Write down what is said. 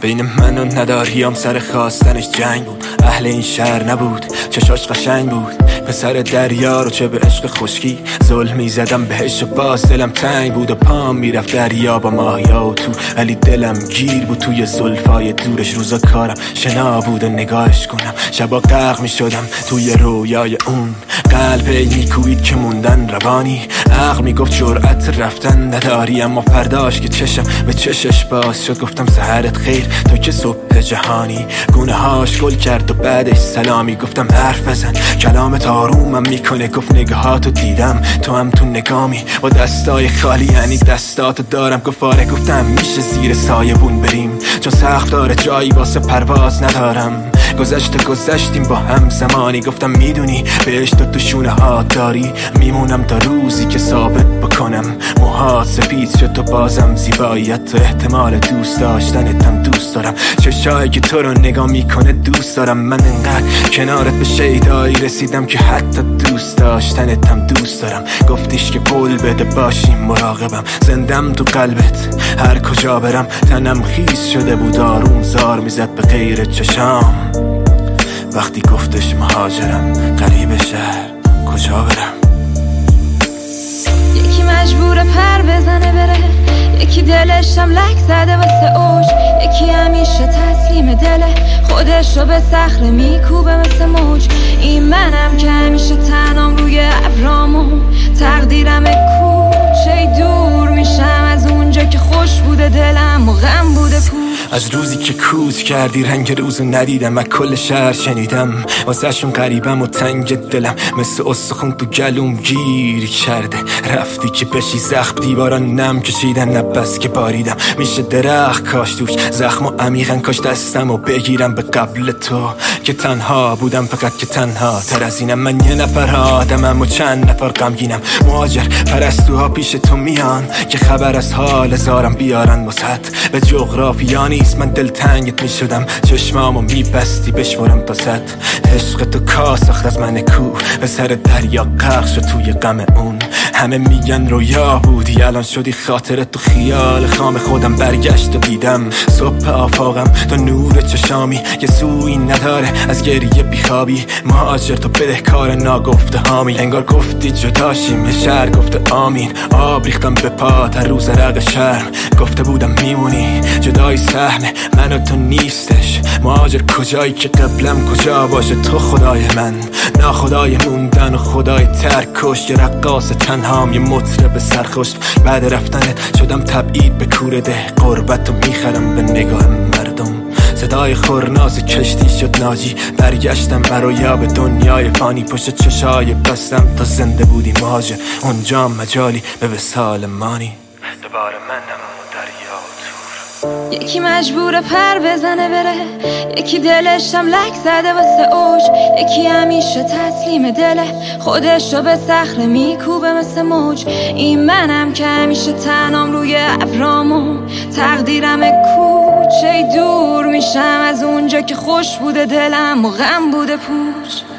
بین من و نداریام سر خواستنش جنگ بود. اهل این شهر نبود، چشاش قشنگ بود، پسر دریا رو چه به عشق خشکی ظلم میزدم بهش و باز دلم تنگ بود و پام میرفت دریا با ماهیا و تو، ولی دلم گیر بود توی زلفای دورش. روزا کارم شنا بود و نگاهش کنم، شبا غرق میشدم توی رویای اون. قلب میکوید که موندن روانی، عقل میگفت جرأت رفتن نداری، اما فرداش که چشم به چشش باز شد گفتم سحرت خیر تو که صبح جهانی. گونه هاش گل کرد و بعدش سلامی، گفتم حرف بزن کلامت آرومم میکنه. گفت نگاهاتو دیدم تو هم تو نگامی، با دستای خالی یعنی دستاتو دارم. گفت آره، گفتم میشه زیر سایبون بریم چون سقف داره جایی واسه پرواز ندارم. گذشتیم با هم زمانی، گفتم میدونی بهش تو شونه ها داری، میمونم تا روزی که ثابت بکنم موهات سفید شد تو بازم زیباییت تو احتمال دوست داشتنتم دوست دارم. چشایی که تو رو نگاه میکنه دوست دارم. من انقدر کنارت به شیدایی رسیدم که حتی دوست داشتنتم دوست دارم. گفتیش که قول بده باشیم مراقبم، زندم تو قلبت هر کجا برم. تنم خیس شده بود آروم زار میزد به غیر چشام وقتی گفتش مهاجرم غریب شهر کجا برم. یکی مجبور پر بزنه بره، یکی دلش هم لک زده واسه اوج، یکی همیشه تسلیم دله خودش رو به صخره میکوبه مثل موج. این منم که همیشه تنام روی ابرامو، تقدیرم کوچه دور میشم از اونجا که خوش بوده دلم و غم بوده پوش. از روزی که کوچ کردی رنگ روزو ندیدم، از کل شهر شنیدم واسه شون قریبم و تنگ دلم مثل استخون تو گلوم گیر کرده. رفتی که بشی زخم دیوارا نم کشیدن، نبس که باریدم میشه درخت کاش توش زخم و عمیقن. کاش دستم و بگیرم به قبل تو که تنها بودم، فقط که تنها تر از اینم. من یه نفر آدمم و چند نفر غمگینم، مهاجر پرستوها پیش تو میان که خبر از حال زارم بیارن واسط. به جغرافیا نیست من دلتنگت میشدم، چشمامو میبستی بشمرم تا صد. عشق تو کاسخت از من کو به سر دریا غرق شد توی غم اون. همه میگن رویا بودی الان شدی خاطرت، تو خیال خام خودم برگشت و دیدم صبح آفاقم تو نور چشامی. یه سویی نداره از گریه بیخوابی، مهاجر تو بدهکار ناگفته هامی. انگار گفتی جداشیم یه شهر گفته آمین، آب ریختم به پا تا روز رق شرم. گفته بودم میمونی جدای سهمه من و تو نیستش. مهاجر کجایی که قبلم کجا باشه تو خدای من، ناخدای موندن و خدای ترکش. یه رقاص تنهام یه مطرب سرخوش، بعد رفتنت شدم تبعید به کوره ده. قربتو میخرم به نگاه مردم، صدای خورناز کشتی شد ناجی. برگشتم برای به دنیای فانی، پشت چشای بستم تا زنده بودی مهاجر. اونجا مجالی به وصال مانی، دوباره منم دریا تور. یکی مجبور پر بزنه بره، یکی دلش هم لک زده واسه اوج، یکی همیشه تسلیم دله خودش رو به صخره میکوبه مثل موج. این منم که همیشه تنام روی ابرامو، تقدیرم کوچه دور میشم از اونجا که خوش بوده دلم و غم بوده پوش.